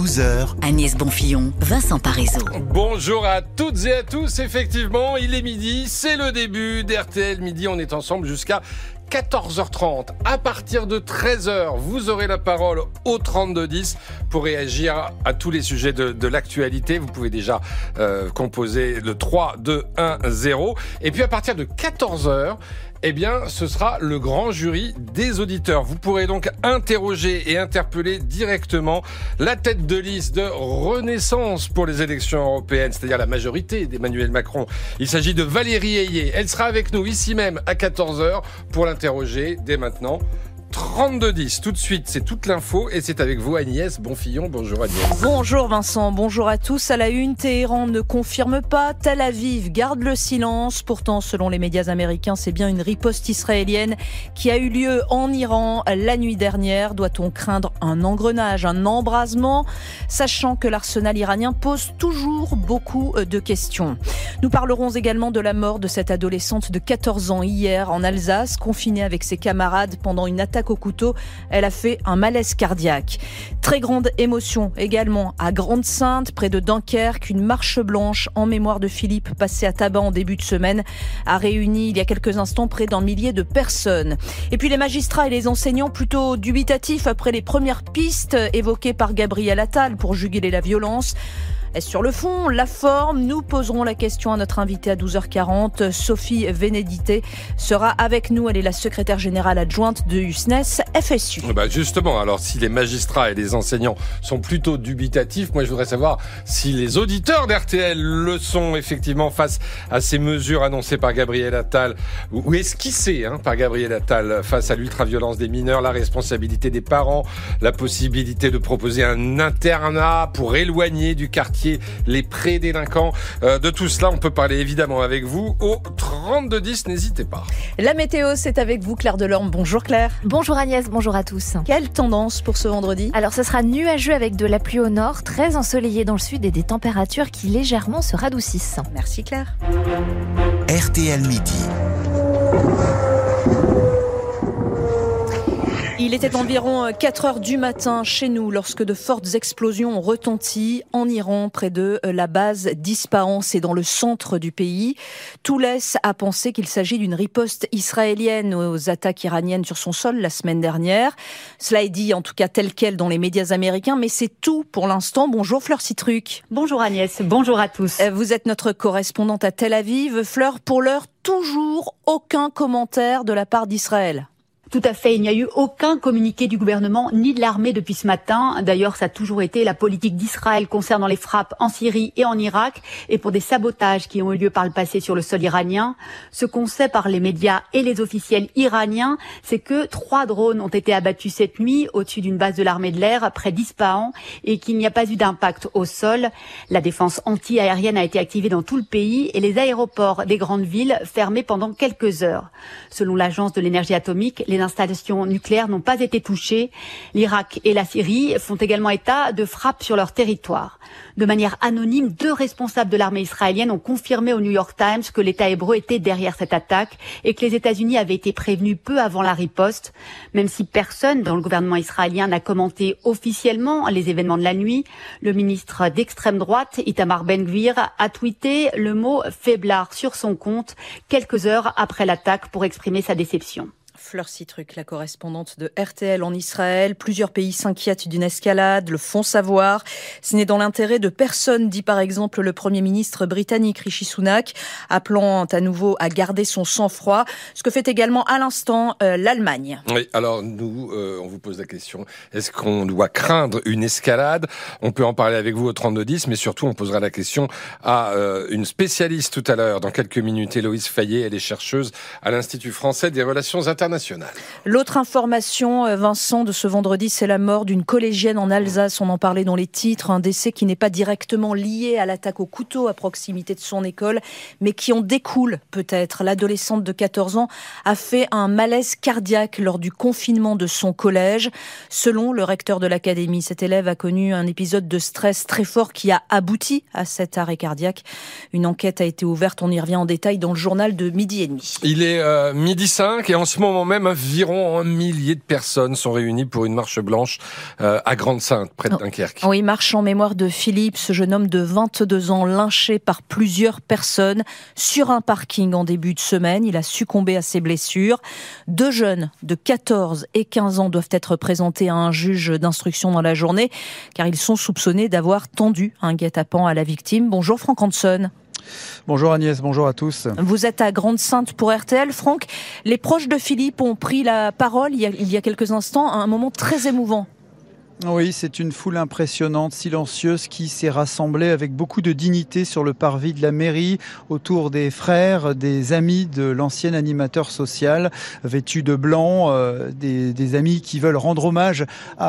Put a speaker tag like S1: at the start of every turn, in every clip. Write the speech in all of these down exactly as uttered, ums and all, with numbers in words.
S1: douze heures.
S2: Agnès Bonfillon, Vincent Parisot.
S3: Bonjour à toutes et à tous, effectivement, il est midi, c'est le début d'R T L Midi, on est ensemble jusqu'à quatorze heures trente. À partir de treize heures, vous aurez la parole au trente-deux dix pour réagir à tous les sujets de, de l'actualité. Vous pouvez déjà euh, composer le trois deux un zéro. Et puis à partir de quatorze heures, eh bien, ce sera le grand jury des auditeurs. Vous pourrez donc interroger et interpeller directement la tête de liste de Renaissance pour les élections européennes, c'est-à-dire la majorité d'Emmanuel Macron. Il s'agit de Valérie Ayé. Elle sera avec nous ici même à quatorze heures pour l'interroger dès maintenant. trente-deux dix, tout de suite, c'est toute l'info et c'est avec vous Agnès Bonfillon. Bonjour Agnès.
S4: Bonjour Vincent, bonjour à tous. À la une, Téhéran ne confirme pas, Tel Aviv garde le silence. Pourtant, selon les médias américains, c'est bien une riposte israélienne qui a eu lieu en Iran la nuit dernière. Doit-on craindre un engrenage, un embrasement, sachant que l'arsenal iranien pose toujours beaucoup de questions. Nous parlerons également de la mort de cette adolescente de quatorze ans hier en Alsace, confinée avec ses camarades pendant une attaque au couteau. Elle a fait un malaise cardiaque. Très grande émotion également à Grande-Synthe, près de Dunkerque. Une marche blanche en mémoire de Philippe, passé à tabac en début de semaine, a réuni il y a quelques instants près d'un millier de personnes. Et puis les magistrats et les enseignants plutôt dubitatifs après les premières pistes évoquées par Gabriel Attal pour juguler la violence. Est-ce sur le fond, la forme? Nous poserons la question à notre invitée à douze heures quarante. Sophie Vénédité sera avec nous. Elle est la secrétaire générale adjointe de U S N E S F S U.
S3: Bah justement, alors si les magistrats et les enseignants sont plutôt dubitatifs, moi je voudrais savoir si les auditeurs d'R T L le sont effectivement face à ces mesures annoncées par Gabriel Attal ou esquissées hein, par Gabriel Attal face à l'ultraviolence des mineurs, la responsabilité des parents, la possibilité de proposer un internat pour éloigner du quartier les pré-délinquants. Euh, de tout cela, on peut parler évidemment avec vous au trente-deux dix, n'hésitez pas.
S4: La météo, c'est avec vous Claire Delorme. Bonjour Claire.
S5: Bonjour Agnès, bonjour à tous.
S4: Quelle tendance pour ce vendredi?
S5: Alors ce sera nuageux avec de la pluie au nord, très ensoleillé dans le sud et des températures qui légèrement se radoucissent.
S4: Merci Claire.
S1: R T L Midi.
S4: Il était environ quatre heures du matin chez nous lorsque de fortes explosions ont retenti en Iran près de la base d'Ispahan, c'est dans le centre du pays. Tout laisse à penser qu'il s'agit d'une riposte israélienne aux attaques iraniennes sur son sol la semaine dernière. Cela est dit en tout cas tel quel dans les médias américains, mais c'est tout pour l'instant. Bonjour Fleur Citruc.
S6: Bonjour Agnès, bonjour à tous.
S4: Vous êtes notre correspondante à Tel Aviv. Fleur, pour l'heure, toujours aucun commentaire de la part d'Israël.
S6: Tout à fait, il n'y a eu aucun communiqué du gouvernement ni de l'armée depuis ce matin. D'ailleurs, ça a toujours été la politique d'Israël concernant les frappes en Syrie et en Irak et pour des sabotages qui ont eu lieu par le passé sur le sol iranien. Ce qu'on sait par les médias et les officiels iraniens, c'est que trois drones ont été abattus cette nuit au-dessus d'une base de l'armée de l'air près d'Ispahan et qu'il n'y a pas eu d'impact au sol. La défense anti-aérienne a été activée dans tout le pays et les aéroports des grandes villes fermés pendant quelques heures. Selon l'agence de l'énergie atomique, les installations nucléaires n'ont pas été touchées. L'Irak et la Syrie font également état de frappes sur leur territoire. De manière anonyme, deux responsables de l'armée israélienne ont confirmé au New York Times que l'État hébreu était derrière cette attaque et que les États-Unis avaient été prévenus peu avant la riposte. Même si personne dans le gouvernement israélien n'a commenté officiellement les événements de la nuit, le ministre d'extrême droite, Itamar Ben-Gvir, a tweeté le mot « faiblard » sur son compte quelques heures après l'attaque pour exprimer sa déception.
S4: Fleur Citruc, la correspondante de R T L en Israël. Plusieurs pays s'inquiètent d'une escalade, le font savoir. Ce n'est dans l'intérêt de personne, dit par exemple le Premier ministre britannique Rishi Sunak, appelant à nouveau à garder son sang-froid. Ce que fait également à l'instant euh, l'Allemagne.
S3: Oui, alors nous, euh, on vous pose la question, est-ce qu'on doit craindre une escalade? On peut en parler avec vous au trente-deux dix, mais surtout on posera la question à euh, une spécialiste tout à l'heure, dans quelques minutes, Héloïse Fayet. Elle est chercheuse à l'Institut français des relations internationales.
S4: L'autre information, Vincent, de ce vendredi, c'est la mort d'une collégienne en Alsace. On en parlait dans les titres. Un décès qui n'est pas directement lié à l'attaque au couteau à proximité de son école, mais qui en découle peut-être. L'adolescente de quatorze ans a fait un malaise cardiaque lors du confinement de son collège. Selon le recteur de l'académie, cette élève a connu un épisode de stress très fort qui a abouti à cet arrêt cardiaque. Une enquête a été ouverte. On y revient en détail dans le journal de midi et demi.
S3: Il est euh, midi cinq et en ce moment moment même, environ un millier de personnes sont réunies pour une marche blanche euh, à Grande-Synthe, près de Dunkerque.
S4: Oui, marche en mémoire de Philippe, ce jeune homme de vingt-deux ans lynché par plusieurs personnes sur un parking en début de semaine. Il a succombé à ses blessures. Deux jeunes de quatorze et quinze ans doivent être présentés à un juge d'instruction dans la journée, car ils sont soupçonnés d'avoir tendu un guet-apens à la victime. Bonjour Franck Hanson.
S7: Bonjour Agnès, bonjour à tous.
S4: Vous êtes à Grande-Synthe pour R T L. Franck, les proches de Philippe ont pris la parole il y a, il y a quelques instants, à un moment très émouvant.
S7: Oui, c'est une foule impressionnante, silencieuse, qui s'est rassemblée avec beaucoup de dignité sur le parvis de la mairie, autour des frères, des amis de l'ancien animateur social, vêtus de blanc, euh, des, des amis qui veulent rendre hommage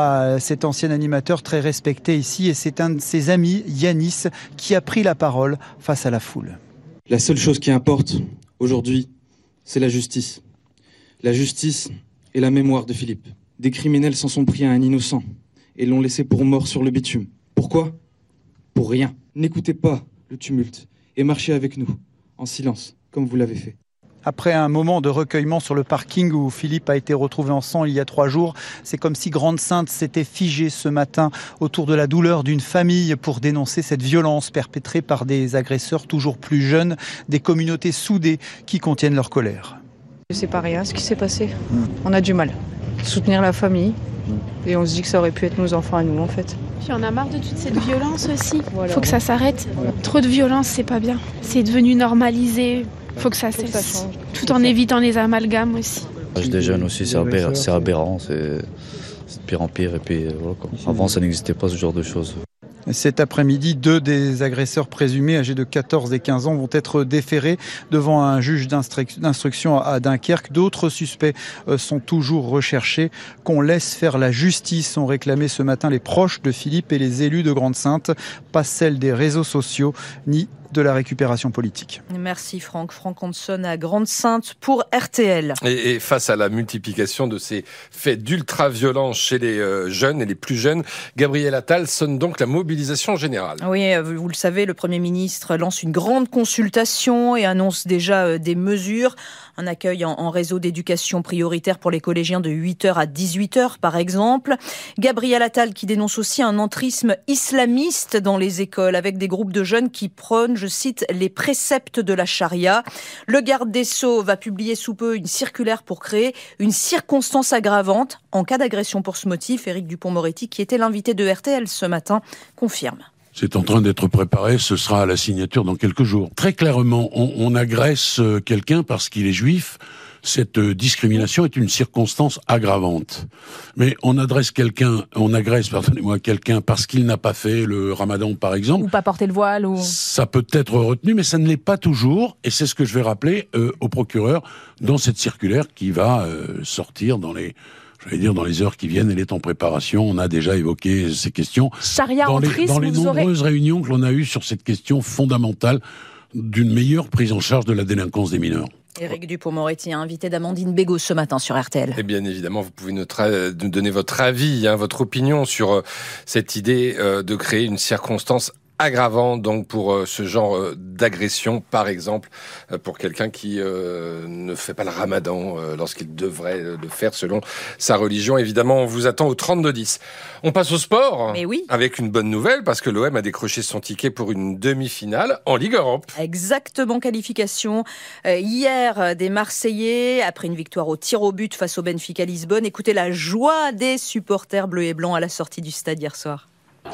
S7: à cet ancien animateur très respecté ici. Et c'est un de ses amis, Yanis, qui a pris la parole face à la foule.
S8: La seule chose qui importe aujourd'hui, c'est la justice. La justice et la mémoire de Philippe. Des criminels s'en sont pris à un innocent et l'ont laissé pour mort sur le bitume. Pourquoi ? Pour rien. N'écoutez pas le tumulte et marchez avec nous, en silence, comme vous l'avez fait.
S7: Après un moment de recueillement sur le parking où Philippe a été retrouvé en sang il y a trois jours, c'est comme si Grande-Synthe s'était figée ce matin autour de la douleur d'une famille pour dénoncer cette violence perpétrée par des agresseurs toujours plus jeunes, des communautés soudées qui contiennent leur colère.
S9: C'est pas rien ce qui s'est passé. On a du mal. Soutenir la famille. Et on se dit que ça aurait pu être nos enfants à nous en fait.
S10: Puis on a marre de toute cette violence aussi.
S9: Voilà.
S10: Faut que ça s'arrête. Voilà. Trop de violence, c'est pas bien. C'est devenu normalisé. Faut que ça cesse. Que ça Tout en évitant les amalgames aussi.
S11: L'âge des jeunes aussi, c'est, aberr- c'est aberrant. C'est... c'est de pire en pire. Et puis voilà, quoi. Avant, ça n'existait pas ce genre de choses.
S7: Cet après-midi, deux des agresseurs présumés, âgés de quatorze et quinze ans, vont être déférés devant un juge d'instruction à Dunkerque. D'autres suspects sont toujours recherchés. Qu'on laisse faire la justice, ont réclamé ce matin les proches de Philippe et les élus de Grande-Synthe, pas celle des réseaux sociaux ni de la récupération politique.
S4: Merci Franck. Franck Hanson à Grande-Synthe pour R T L.
S3: Et, et face à la multiplication de ces faits d'ultra-violence chez les euh, jeunes et les plus jeunes, Gabriel Attal sonne donc la mobilisation générale.
S4: Oui, vous le savez, le Premier ministre lance une grande consultation et annonce déjà des mesures. Un accueil en, en réseau d'éducation prioritaire pour les collégiens de huit heures à dix-huit heures, par exemple. Gabriel Attal qui dénonce aussi un entrisme islamiste dans les écoles, avec des groupes de jeunes qui prônent, je cite, les préceptes de la charia. Le garde des Sceaux va publier sous peu une circulaire pour créer une circonstance aggravante en cas d'agression pour ce motif. Éric Dupond-Moretti, qui était l'invité de R T L ce matin, confirme.
S12: C'est en train d'être préparé, ce sera à la signature dans quelques jours. Très clairement, on, on agresse quelqu'un parce qu'il est juif. Cette discrimination est une circonstance aggravante. Mais on adresse quelqu'un, on agresse, pardonnez-moi, quelqu'un parce qu'il n'a pas fait le ramadan, par exemple.
S5: Ou pas porter le voile, ou...
S12: Ça peut être retenu, mais ça ne l'est pas toujours. Et c'est ce que je vais rappeler euh, au procureur dans cette circulaire qui va euh, sortir dans les... Je vais dire, dans les heures qui viennent, elle est en préparation. On a déjà évoqué ces questions.
S5: Charia
S12: dans les,
S5: entrisme,
S12: dans les
S5: vous
S12: nombreuses
S5: aurez...
S12: réunions que l'on a eues sur cette question fondamentale d'une meilleure prise en charge de la délinquance des mineurs.
S4: Éric Dupond-Moretti, invité d'Amandine Bégaud ce matin sur R T L.
S3: Et bien évidemment, vous pouvez nous, tra- nous donner votre avis, hein, votre opinion sur euh, cette idée euh, de créer une circonstance aggravant donc pour euh, ce genre euh, d'agression, par exemple euh, pour quelqu'un qui euh, ne fait pas le ramadan euh, lorsqu'il devrait euh, le faire selon sa religion. Évidemment, on vous attend au trente-deux dix. On passe au sport.
S4: Mais oui.
S3: Avec une bonne nouvelle parce que l'O M a décroché son ticket pour une demi-finale en Ligue Europe.
S4: Exactement, qualification euh, hier des Marseillais après une victoire au tir au but face au Benfica Lisbonne. Écoutez la joie des supporters bleus et blancs à la sortie du stade hier soir.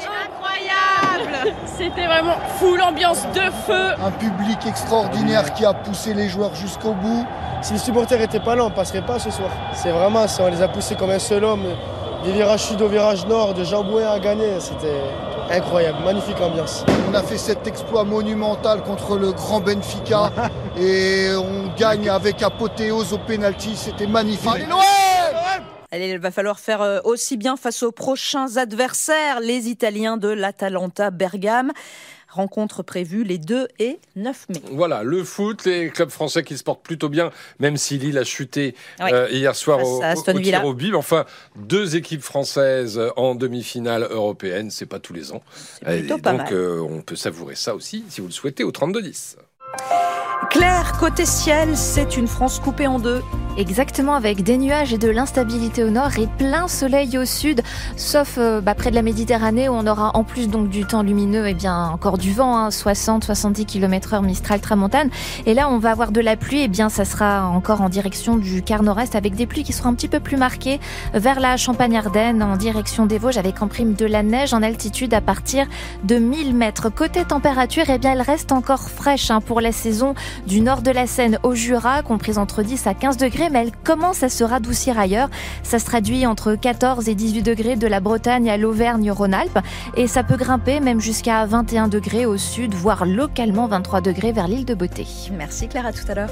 S13: Incroyable! C'était vraiment fou, l'ambiance de feu.
S14: Un public extraordinaire qui a poussé les joueurs jusqu'au bout.
S15: Si les supporters n'étaient pas là, on ne passerait pas ce soir. C'est vraiment, on les a poussés comme un seul homme. Des virages sud au virage nord, de Jambouin à gagner, c'était incroyable, magnifique ambiance.
S14: On a fait cet exploit monumental contre le grand Benfica et on gagne avec apothéose au pénalty, c'était magnifique. Allez,
S4: Allez, il va falloir faire aussi bien face aux prochains adversaires, les Italiens de l'Atalanta Bergame. Rencontre prévue les deux et neuf mai.
S3: Voilà, le foot, les clubs français qui se portent plutôt bien, même si Lille a chuté
S4: oui.
S3: euh, hier soir au,
S4: au, au tir
S3: au bib. Enfin, deux équipes françaises en demi-finale européenne, c'est pas tous les ans.
S4: C'est plutôt
S3: et
S4: pas
S3: donc,
S4: mal.
S3: Euh, on peut savourer ça aussi, si vous le souhaitez, au trente-deux dix.
S4: Claire, côté ciel, c'est une France coupée en deux.
S5: Exactement, avec des nuages et de l'instabilité au nord et plein soleil au sud, sauf euh, bah, près de la Méditerranée où on aura en plus donc du temps lumineux et bien encore du vent, hein, soixante à soixante-dix kilomètres heure Mistral Tramontane. Et là, on va avoir de la pluie, et bien ça sera encore en direction du quart nord-est avec des pluies qui seront un petit peu plus marquées vers la Champagne-Ardenne en direction des Vosges avec en prime de la neige en altitude à partir de mille mètres. Côté température, eh bien elle reste encore fraîche hein, pour la saison du nord de la Seine au Jura, comprise entre dix à quinze degrés. Mais elle commence à se radoucir ailleurs. Ça se traduit entre quatorze et dix-huit degrés de la Bretagne à l'Auvergne-Rhône-Alpes et ça peut grimper même jusqu'à vingt et un degrés au sud, voire localement vingt-trois degrés vers l'île de Beauté.
S4: Merci Claire, à tout à l'heure.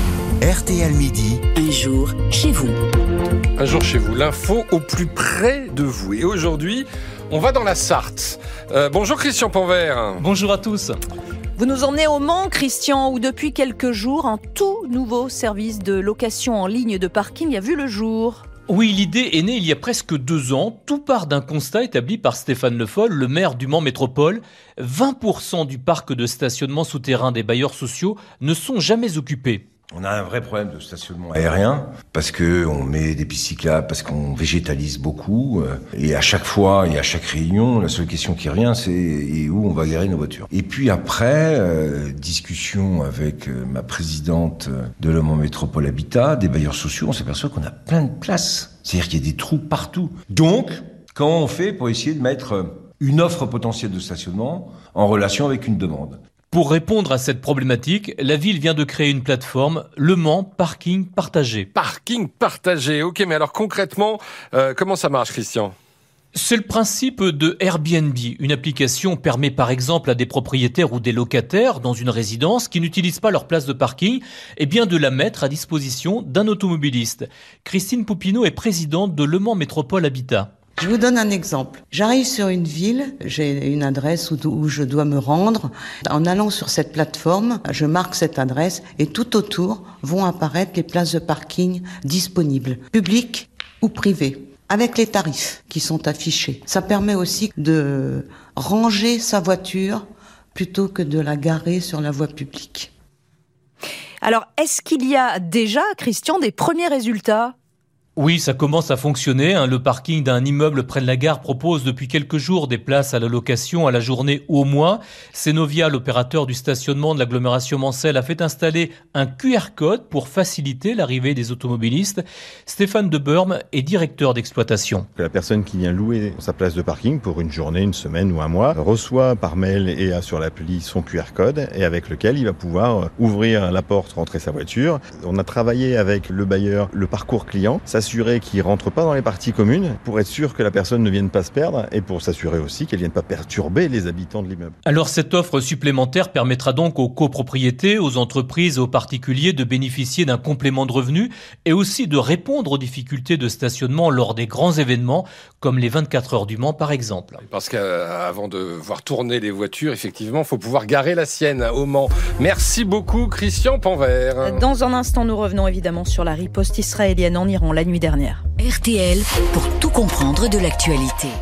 S1: R T L Midi.
S2: Un jour chez vous.
S3: Un jour chez vous, l'info au plus près de vous. Et aujourd'hui, on va dans la Sarthe. Euh, bonjour Christian Panvert.
S16: Bonjour à tous.
S4: Vous nous emmenez au Mans, Christian, où depuis quelques jours, un tout nouveau service de location en ligne de parking a vu le jour.
S16: Oui, l'idée est née il y a presque deux ans. Tout part d'un constat établi par Stéphane Le Foll, le maire du Mans Métropole. vingt pour cent du parc de stationnement souterrain des bailleurs sociaux ne sont jamais occupés.
S17: On a un vrai problème de stationnement aérien parce que on met des pistes cyclables, parce qu'on végétalise beaucoup et à chaque fois et à chaque réunion, la seule question qui revient, c'est et où on va garer nos voitures. Et puis après, euh, discussion avec euh, ma présidente de Le Mans Métropole Habitat, des bailleurs sociaux, on s'aperçoit qu'on a plein de places. C'est-à-dire qu'il y a des trous partout. Donc, comment on fait pour essayer de mettre une offre potentielle de stationnement en relation avec une demande ?
S16: Pour répondre à cette problématique, la ville vient de créer une plateforme, Le Mans Parking Partagé.
S3: Parking partagé, ok, mais alors concrètement, euh, comment ça marche, Christian ?
S16: C'est le principe de Airbnb. Une application permet par exemple à des propriétaires ou des locataires dans une résidence qui n'utilisent pas leur place de parking, eh bien de la mettre à disposition d'un automobiliste. Christine Poupineau est présidente de Le Mans Métropole Habitat.
S18: Je vous donne un exemple. J'arrive sur une ville, j'ai une adresse où, où je dois me rendre. En allant sur cette plateforme, je marque cette adresse et tout autour vont apparaître les places de parking disponibles, publiques ou privées, avec les tarifs qui sont affichés. Ça permet aussi de ranger sa voiture plutôt que de la garer sur la voie publique.
S4: Alors, est-ce qu'il y a déjà, Christian, des premiers résultats ?
S16: Oui, ça commence à fonctionner. Le parking d'un immeuble près de la gare propose depuis quelques jours des places à la location à la journée ou au mois. Cenovia, l'opérateur du stationnement de l'agglomération mancelle, a fait installer un Q R code pour faciliter l'arrivée des automobilistes. Stéphane de Burme est directeur d'exploitation.
S19: La personne qui vient louer sa place de parking pour une journée, une semaine ou un mois reçoit par mail et a sur l'appli son Q R code et avec lequel il va pouvoir ouvrir la porte, rentrer sa voiture. On a travaillé avec le bailleur le parcours client. Ça s'assurer qu'il ne rentre pas dans les parties communes pour être sûr que la personne ne vienne pas se perdre et pour s'assurer aussi qu'elle ne vienne pas perturber les habitants de l'immeuble.
S16: Alors cette offre supplémentaire permettra donc aux copropriétés, aux entreprises et aux particuliers de bénéficier d'un complément de revenus et aussi de répondre aux difficultés de stationnement lors des grands événements comme les vingt-quatre heures du Mans par exemple.
S3: Parce qu'avant de voir tourner les voitures, effectivement, il faut pouvoir garer la sienne au Mans. Merci beaucoup Christian Panvert.
S4: Dans un instant, nous revenons évidemment sur la riposte israélienne en Iran la nuit dernière.
S2: R T L pour tout comprendre de l'actualité.